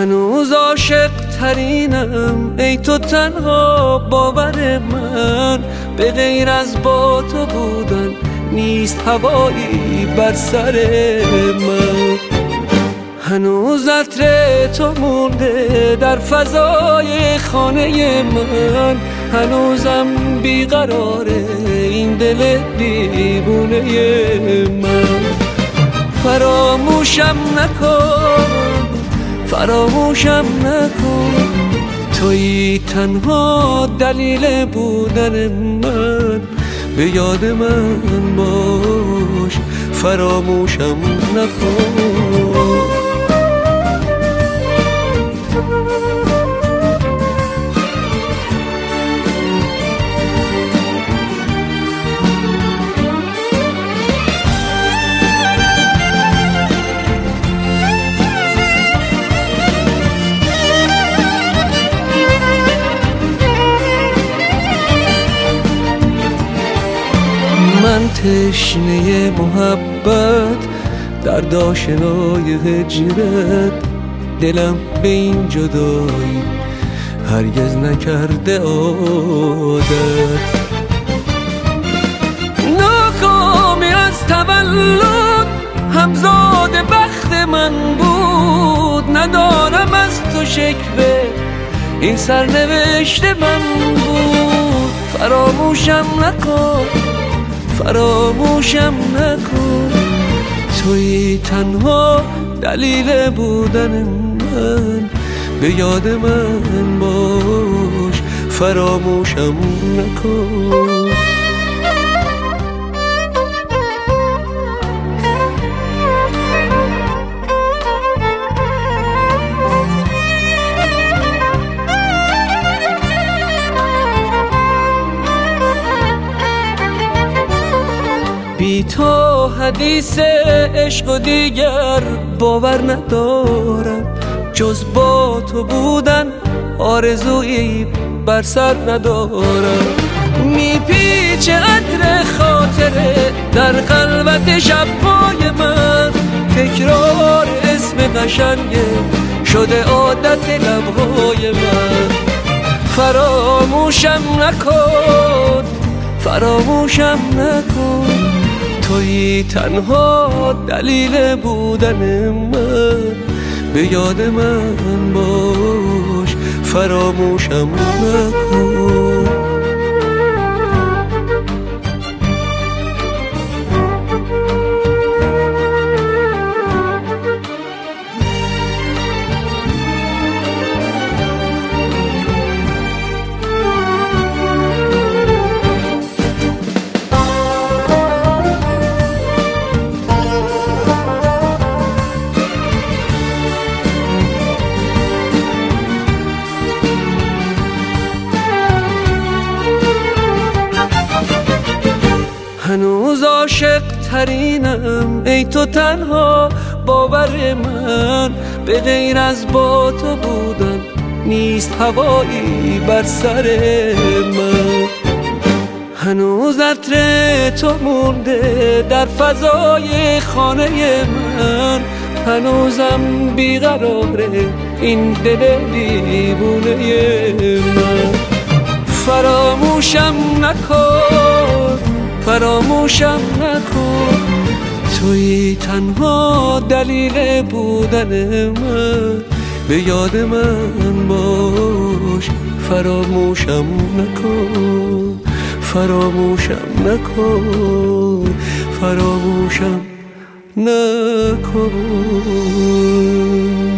هنوز عاشق ترینم ای تو تنها باور من، به غیر از با تو بودن نیست هوایی بر سر من. هنوز عطر تو مونده در فضای خانه من، هنوزم بیقراره این دل دیوونه من. فراموشم نکن، فراموشم نکن، تویی تنها دلیل بودن من، به یاد من باش، فراموشم نکن. من تشنه محبت درد آشنای هجرت، دلم به این جدایی هرگز نکرده عادت. ناکامی از تولد همزاد بخت من بود، ندارم از تو شکوه این سرنوشت من بود. فراموشم نکن، فراموشم نکن، تویی تنها دلیل بودن من، به یاد من باش، فراموشم نکن. بی تو حدیث عشق و دیگر باور ندارم، جز با تو بودن آرزویی بر سر ندارم. میپیچه عطر خاطره در خلوت شب‌های من، تکرار اسم قشنگه شده عادت لب‌های من. فراموشم نکن، فراموشم نکن، تویی تنها دلیل بودن من، به یاد من باش، فراموشم نکن. هنوز عاشق ترینم ای تو تنها باور من، به غیر از با تو بودن نیست هوایی بر سر من. هنوز عطر تو مونده در فضای خانه من، هنوزم بیقراره این دل دیوونه من. فراموشم نکن، فراموشم نکن، تویی تنها دلیل بودن من، به یاد من باش، فراموشم نکن، فراموشم نکن، فراموشم نکن.